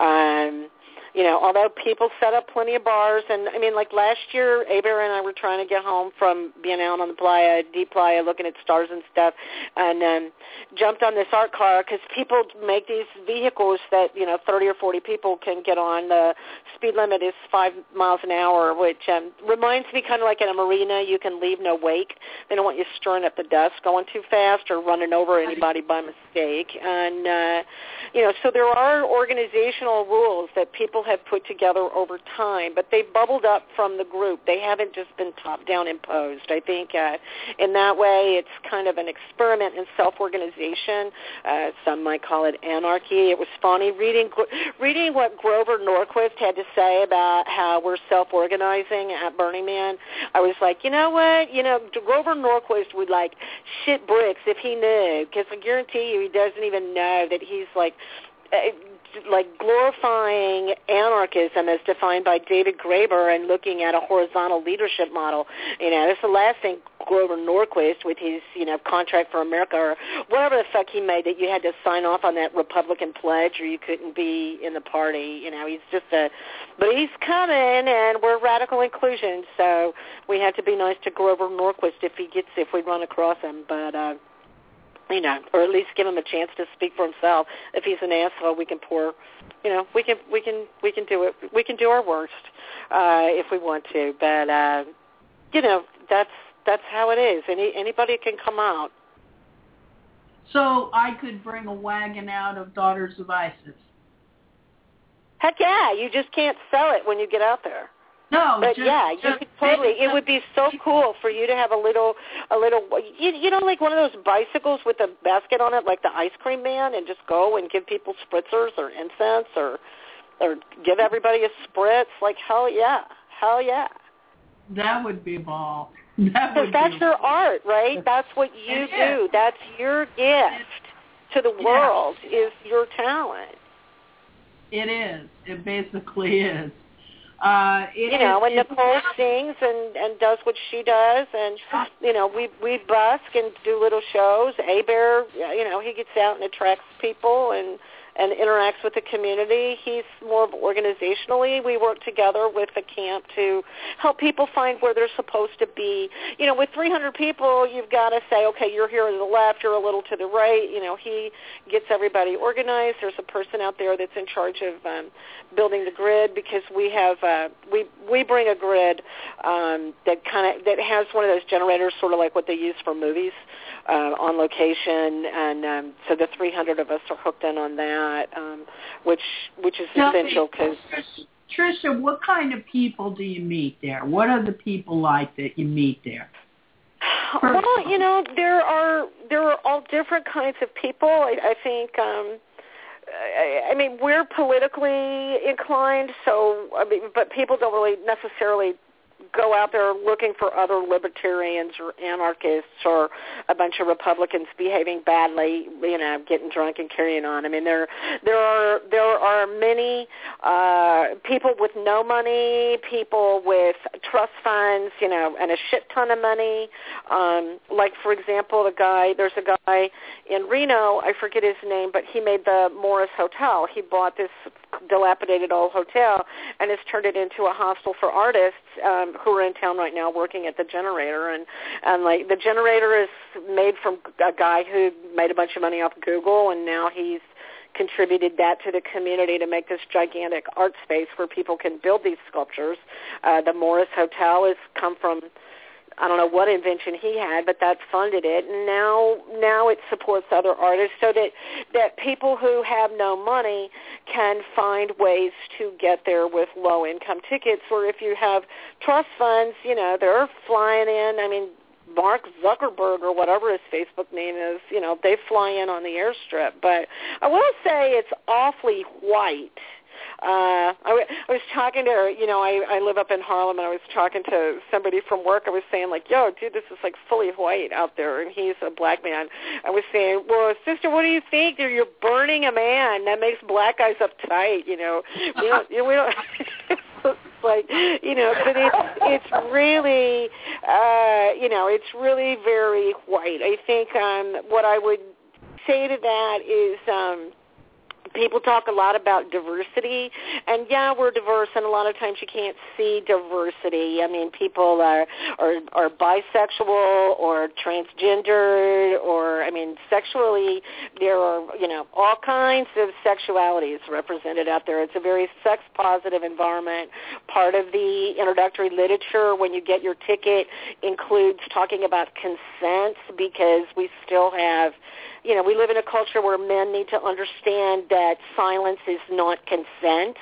Um, you know, although people set up plenty of bars, and I mean, like last year, Aber and I were trying to get home from being out on the playa, deep playa, looking at stars and stuff, and um, jumped on this art car because people make these vehicles that, you know, thirty or forty people can get on. The speed limit is five miles an hour, which um, reminds me kind of like in a marina, you can leave no wake. They don't want you stirring up the dust going too fast or running over anybody by mistake. And, uh, you know, so there are organizational rules that people have put together over time, but they've bubbled up from the group. They haven't just been top-down imposed. I think uh, in that way it's kind of an experiment in self-organization. Uh, some might call it anarchy. It was funny reading reading what Grover Norquist had to say about how we're self-organizing at Burning Man. I was like, you know what? You know, Grover Norquist would, like, shit bricks if he knew, because I guarantee you he doesn't even know that he's, like, uh, like glorifying anarchism as defined by David Graeber and looking at a horizontal leadership model. You know, that's the last thing Grover Norquist with his, you know, Contract for America or whatever the fuck he made that you had to sign off on that Republican pledge or you couldn't be in the party. You know, he's just a, but he's coming and we're radical inclusion, so we have to be nice to Grover Norquist if he gets, if we run across him. But, uh, you know, or at least give him a chance to speak for himself. If he's an asshole, we can pour, you know, we can we can we can do it. We can do our worst uh, if we want to. But uh, you know, that's that's how it is. Any anybody can come out. So I could bring a wagon out of Daughters of Isis. Heck yeah! You just can't sell it when you get out there. No, but just, yeah, you just could totally. It would be so cool for you to have a little, a little, you, you know, like one of those bicycles with a basket on it, like the ice cream man, and just go and give people spritzers or incense, or, or give everybody a spritz. Like hell yeah, hell yeah. That would be ball. That Because that's your art, right? That's what you do. That's your gift to the world. Yeah. Is your talent. It is. It basically is. Uh, it, you know, it, when Nicole sings and, and does what she does, and, you know, we we busk and do little shows. Aber, you know, he gets out and attracts people and, and interacts with the community. He's more organizationally. We work together with the camp to help people find where they're supposed to be. You know, with three hundred people, you've got to say, okay, you're here to the left, you're a little to the right. You know, he gets everybody organized. There's a person out there that's in charge of um, building the grid, because we have uh, we we bring a grid um, that kind of that has one of those generators, sort of like what they use for movies, uh, on location, and um, so the three hundred of us are hooked in on that, um, which which is Tell essential. Because Tricia, what kind of people do you meet there? What are the people like that you meet there? Well, you know, there are there are all different kinds of people. I, I think. Um, I, I mean, we're politically inclined, so I mean, but people don't really necessarily go out there looking for other libertarians or anarchists or a bunch of Republicans behaving badly, you know, getting drunk and carrying on. I mean, there there are there are many uh, people with no money, people with trust funds, you know, and a shit ton of money. Um, like, for example, the guy, there's a guy in Reno, I forget his name, but he made the Morris Hotel. He bought this dilapidated old hotel and has turned it into a hostel for artists um, who are in town right now working at the Generator. And, and like the Generator is made from a guy who made a bunch of money off Google, and now he's contributed that to the community to make this gigantic art space where people can build these sculptures. Uh, the Morris Hotel has come from, I don't know what invention he had, but that funded it. And now now it supports other artists so that, that people who have no money can find ways to get there with low-income tickets. Or if you have trust funds, you know, they're flying in. I mean, Mark Zuckerberg or whatever his Facebook name is, you know, they fly in on the airstrip. But I will say it's awfully white. Uh, I, w- I was talking to, you know, I, I live up in Harlem, and I was talking to somebody from work. I was saying, like, yo, dude, this is, like, fully white out there, and he's a black man. I was saying, well, sister, what do you think? You're, you're burning a man. That makes black guys uptight, you know. We don't, you know, we don't. It's like, you know, but it's, it's really, uh, you know, it's really very white. I think um, what I would say to that is, um, people talk a lot about diversity, and yeah, we're diverse, and a lot of times you can't see diversity. I mean, people are are, are bisexual or transgendered, or, I mean, sexually, there are, you know, all kinds of sexualities represented out there. It's a very sex-positive environment. Part of the introductory literature when you get your ticket includes talking about consent, because we still have, you know, we live in a culture where men need to understand that silence is not consent,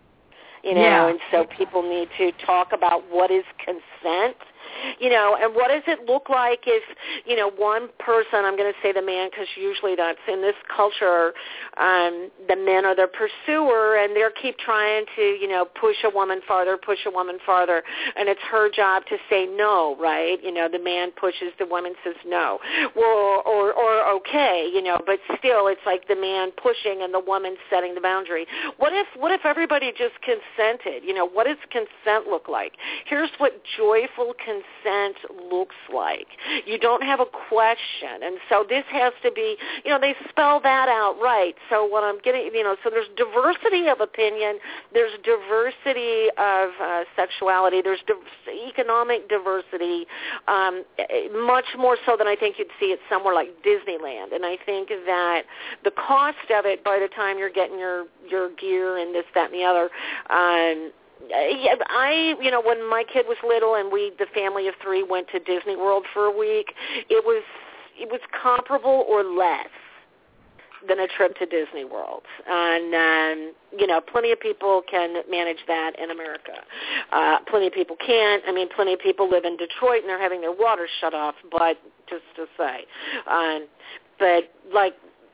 you know, yeah. and so people need to talk about what is consent. You know, and what does it look like if, you know, one person, I'm going to say the man because usually that's in this culture, um, the men are the pursuer, and they keep trying to, you know, push a woman farther, push a woman farther, and it's her job to say no, right? You know, the man pushes, the woman says no. Well, or, or okay, you know, but still it's like the man pushing and the woman setting the boundary. What if, what if everybody just consented? You know, what does consent look like? Here's what joyful consent consent looks like. You don't have a question. And so this has to be, you know, they spell that out right. So what I'm getting, you know, so there's diversity of opinion. There's diversity of uh, sexuality. There's div- economic diversity, um, much more so than I think you'd see it somewhere like Disneyland. And I think that the cost of it by the time you're getting your, your gear and this, that, and the other, um, Yeah, I, you know, when my kid was little and we, the family of three, went to Disney World for a week, it was it was comparable or less than a trip to Disney World. And, um, you know, plenty of people can manage that in America. Uh, plenty of people can't. I mean, plenty of people live in Detroit and they're having their water shut off, but just to say. Um, but, like,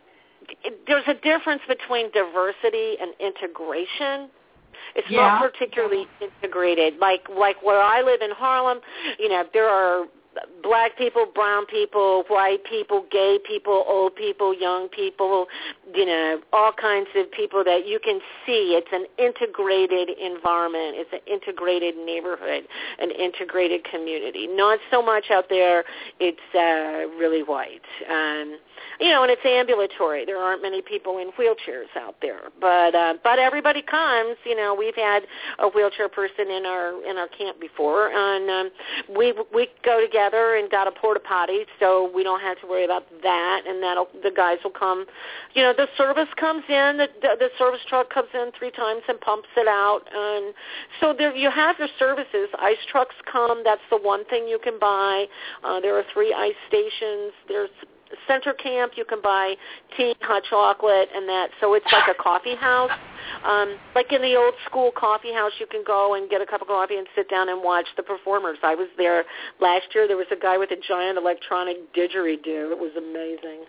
it, there's a difference between diversity and integration. It's yeah. not particularly integrated. Like like where I live in Harlem, you know, there are black people, brown people, white people, gay people, old people, young people, you know, all kinds of people that you can see. It's an integrated environment. It's an integrated neighborhood, an integrated community. Not so much out there. It's uh, really white. Um, you know, and it's ambulatory. There aren't many people in wheelchairs out there, but uh, but everybody comes. You know, we've had a wheelchair person in our in our camp before, and um, we we go together and got a porta potty, so we don't have to worry about that. And that'll the guys will come. You know, the service comes in, the the service truck comes in three times and pumps it out, and so there you have your services. Ice trucks come. That's the one thing you can buy. Uh, there are three ice stations. There's Center Camp, you can buy tea, hot chocolate, and that. So it's like a coffee house. Um, like in the old school coffee house, you can go and get a cup of coffee and sit down and watch the performers. I was there last year. There was a guy with a giant electronic didgeridoo. It was amazing.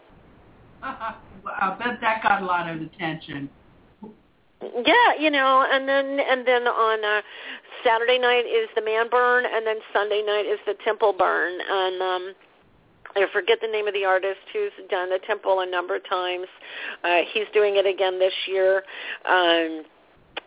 I bet that got a lot of attention. Yeah, you know, and then and then on uh, Saturday night is the Man Burn, and then Sunday night is the Temple Burn, and um, I forget the name of the artist who's done the temple a number of times. Uh, he's doing it again this year. Um,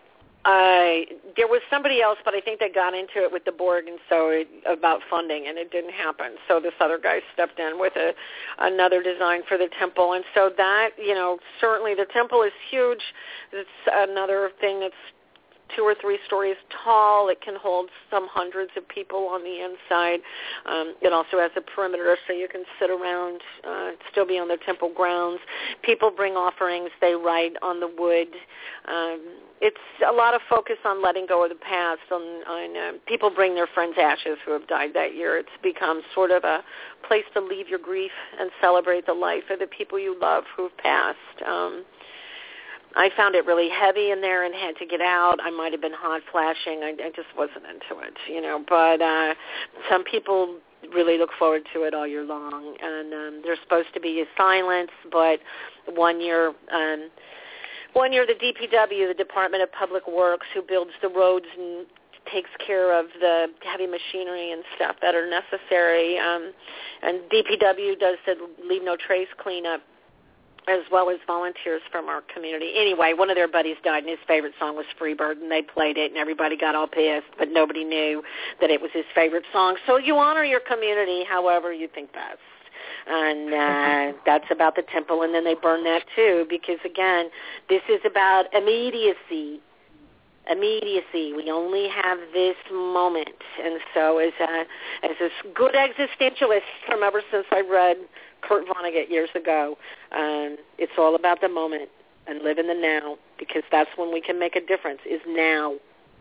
Uh, there was somebody else, but I think they got into it with the board, and so it, about funding, and it didn't happen. So this other guy stepped in with a another design for the temple, and so that, you know, certainly the temple is huge. It's another thing that's two or three stories tall. It can hold some hundreds of people on the inside. Um, it also has a perimeter, so you can sit around, uh, still be on the temple grounds. People bring offerings. They write on the wood. Um, it's a lot of focus on letting go of the past. On, on uh, people bring their friends' ashes who have died that year. It's become sort of a place to leave your grief and celebrate the life of the people you love who've passed. Um, I found it really heavy in there and had to get out. I might have been hot flashing. I, I just wasn't into it, you know. But uh, some people really look forward to it all year long. And um, there's supposed to be a silence, but one year, um, one year the D P W, the Department of Public Works, who builds the roads and takes care of the heavy machinery and stuff that are necessary, um, and D P W does the Leave No Trace cleanup, as well as volunteers from our community. Anyway, one of their buddies died, and his favorite song was Freebird, and they played it, and everybody got all pissed, but nobody knew that it was his favorite song. So you honor your community however you think best. And uh, that's about the temple, and then they burn that too, because, again, this is about immediacy. Immediacy. We only have this moment. And so as a, as a good existentialist from ever since I read Kurt Vonnegut years ago, um, it's all about the moment and live in the now, because that's when we can make a difference, is now.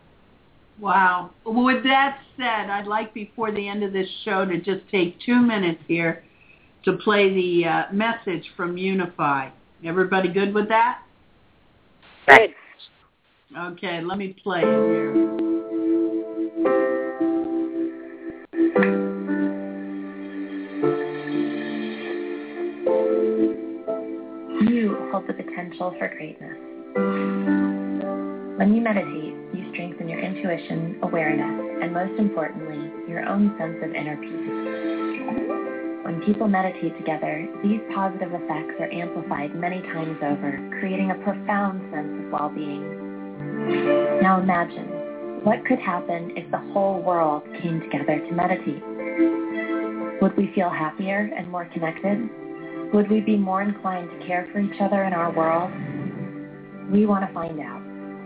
Wow. Well, with that said, I'd like before the end of this show to just take two minutes here to play the uh, message from Unify. Everybody good with that? Good. Okay, let me play it here. You hold the potential for greatness. When you meditate, you strengthen your intuition, awareness, and most importantly, your own sense of inner peace. When people meditate together, these positive effects are amplified many times over, creating a profound sense of well-being. Now imagine, what could happen if the whole world came together to meditate? Would we feel happier and more connected? Would we be more inclined to care for each other in our world? We want to find out.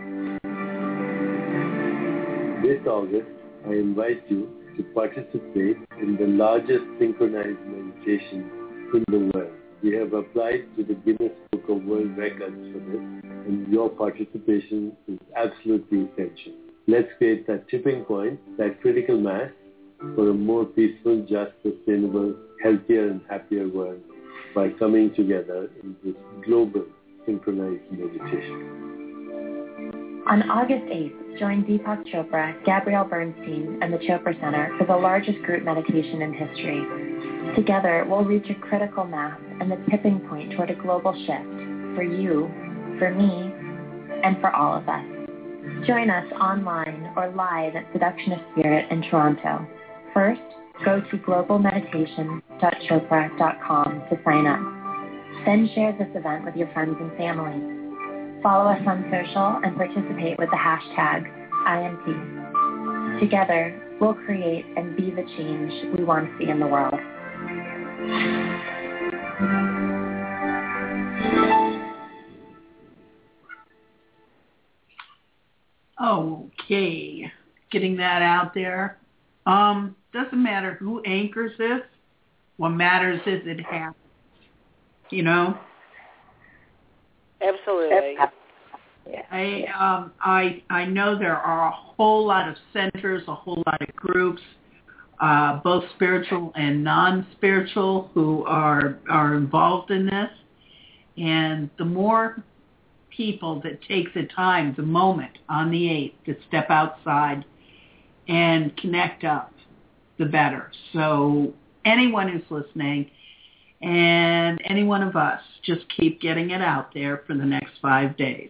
This August, I invite you to participate in the largest synchronized meditation in the world. We have applied to the Guinness Book of World Records for this, and your participation is absolutely essential. Let's create that tipping point, that critical mass, for a more peaceful, just, sustainable, healthier and happier world by coming together in this global synchronized meditation. On August eighth, join Deepak Chopra, Gabrielle Bernstein, and the Chopra Center for the largest group meditation in history. Together, we'll reach a critical mass and the tipping point toward a global shift for you, for me, and for all of us. Join us online or live at Seduction of Spirit in Toronto. First, go to global meditation dot chopra dot com to sign up. Then share this event with your friends and family. Follow us on social and participate with the hashtag I am Peace. Together, we'll create and be the change we want to see in the world. Okay, getting that out there. Um, doesn't matter who anchors this. What matters is it happens. You know. Absolutely. I um I I know there are a whole lot of centers, a whole lot of groups, uh, both spiritual and non-spiritual, who are are involved in this. And the more people that take the time, the moment on the eighth to step outside and connect up, the better. So anyone who's listening and any one of us, just keep getting it out there for the next five days.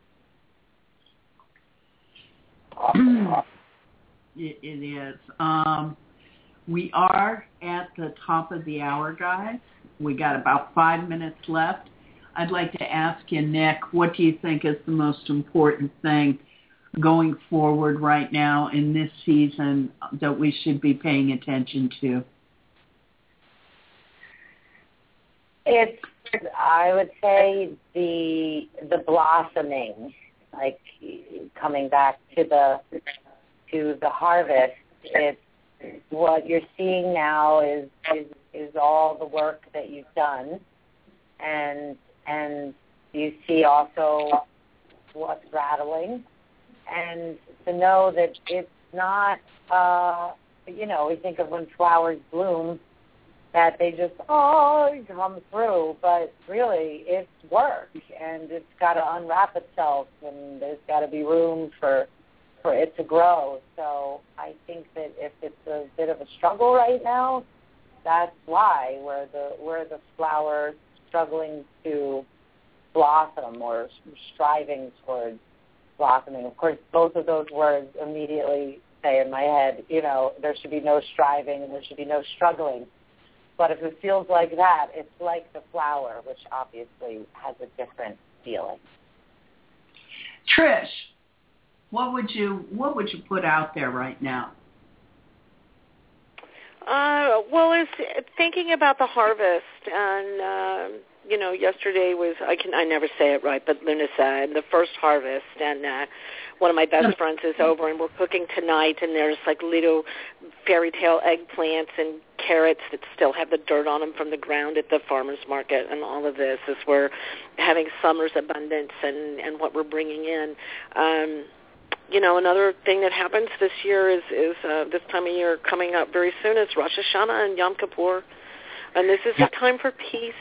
it, it is. Um, we are at the top of the hour, guys. We got about five minutes left. I'd like to ask you, Nick, what do you think is the most important thing going forward right now in this season that we should be paying attention to? It's, I would say, the the blossoming, like coming back to the to the harvest. It's what you're seeing now is is, is all the work that you've done, and and you see also what's rattling, and to know that it's not, uh, you know, we think of when flowers bloom, that they just, oh, come through, but really it's work, and it's got to unwrap itself, and there's got to be room for for it to grow. So I think that if it's a bit of a struggle right now, that's why, where the where the flower struggling to blossom or striving towards blossoming. Of course, both of those words immediately say in my head, you know, there should be no striving and there should be no struggling. But if it feels like that, it's like the flower, which obviously has a different feeling. Trish, what would you what would you put out there right now? Uh, well, it's thinking about the harvest, and uh, you know, yesterday was I can I never say it right, but Lunasa, and the first harvest, and uh, one of my best friends is over, and we're cooking tonight, and there's like little fairy tale eggplants and carrots that still have the dirt on them from the ground at the farmer's market, and all of this as we're having summer's abundance and, and what we're bringing in. Um, you know, another thing that happens this year is, is uh, this time of year coming up very soon is Rosh Hashanah and Yom Kippur, and this is a time for peace.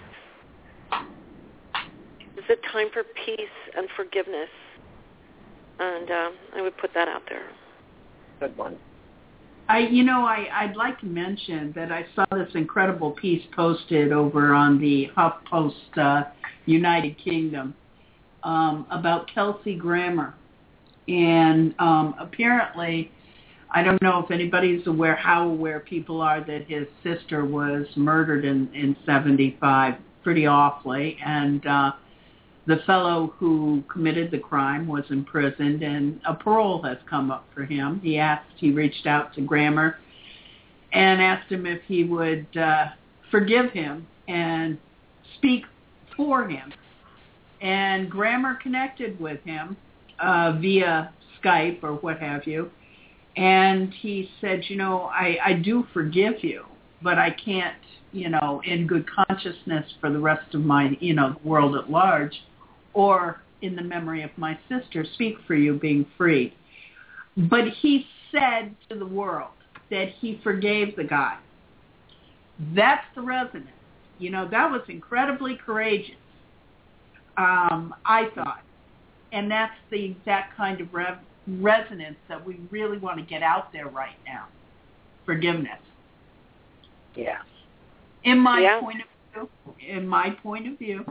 It's a time for peace and forgiveness, and um, I would put that out there. Good one. I, you know, I, I'd like to mention that I saw this incredible piece posted over on the HuffPost uh, United Kingdom um, about Kelsey Grammer. And um, apparently, I don't know if anybody's aware, how aware people are that his sister was murdered in, in seventy-five pretty awfully. And uh, the fellow who committed the crime was imprisoned, and a parole has come up for him. He asked, he reached out to Grammer and asked him if he would uh, forgive him and speak for him. And Grammer connected with him uh, via Skype or what have you. And he said, you know, I, I do forgive you, but I can't, you know, in good consciousness for the rest of my, you know, world at large, or in the memory of my sister, speak for you being free. But he said to the world that he forgave the guy. That's the resonance. You know, that was incredibly courageous, um, I thought. And that's the exact kind of rev- resonance that we really want to get out there right now. Forgiveness. Yeah. In my yeah. point of view, in my point of view.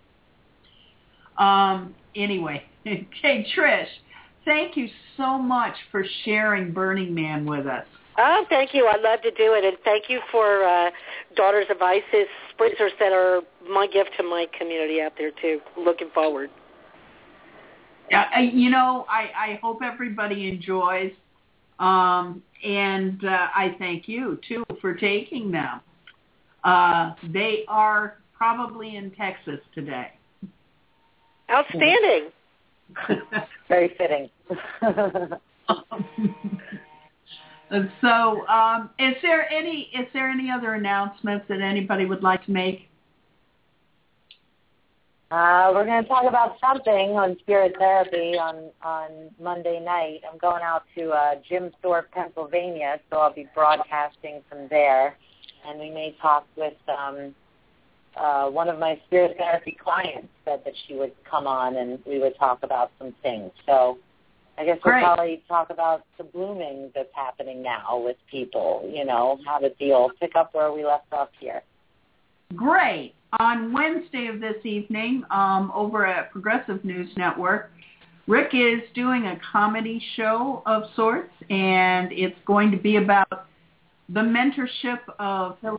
Um, anyway, okay, Trish, thank you so much for sharing Burning Man with us. Oh, thank you. I'd love to do it. And thank you for uh, Daughters of ISIS spritzers that are my gift to my community out there, too. Looking forward. Yeah, uh, you know, I, I hope everybody enjoys, um, and uh, I thank you, too, for taking them. Uh, they are probably in Texas today. Outstanding. Very fitting. So, um, is there any is there any other announcements that anybody would like to make? Uh, we're going to talk about something on Spirit Therapy on, on Monday night. I'm going out to uh, Jim Thorpe, Pennsylvania, so I'll be broadcasting from there. And we may talk with um, uh, one of my Spirit Therapy clients said that she would come on and we would talk about some things. So I guess we'll Great. probably talk about the blooming that's happening now with people, you know, how to deal, pick up where we left off here. Great. On Wednesday of this evening, um, over at Progressive News Network, Rick is doing a comedy show of sorts, and it's going to be about the mentorship of Hillary.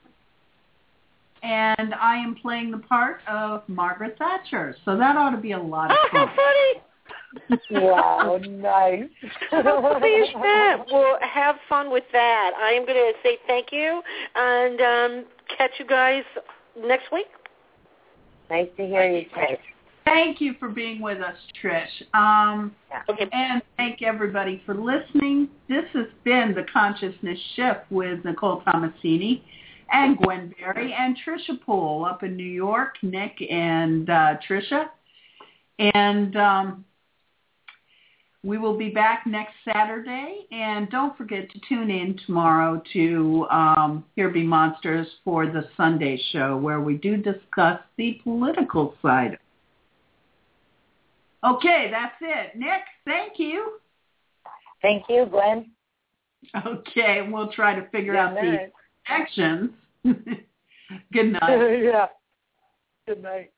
And I am playing the part of Margaret Thatcher, so that ought to be a lot of Oh, fun. how funny! Wow, nice. Well, please, Matt. Well, have fun with that. I am going to say thank you and um, catch you guys next week. Nice to hear you, Trish. Thank you for being with us, Trish. Um, Yeah. Okay. And thank everybody for listening. This has been The Consciousness Shift with Nicole Tomasini and Gwen Berry and Tricia Poole up in New York, Nick and uh, Tricia. And um, we will be back next Saturday. And don't forget to tune in tomorrow to um, Here Be Monsters for the Sunday show, where we do discuss the political side. Okay, that's it. Nick, thank you. Thank you, Gwen. Okay, we'll try to figure Good out night. the actions. Good night. Yeah. Good night.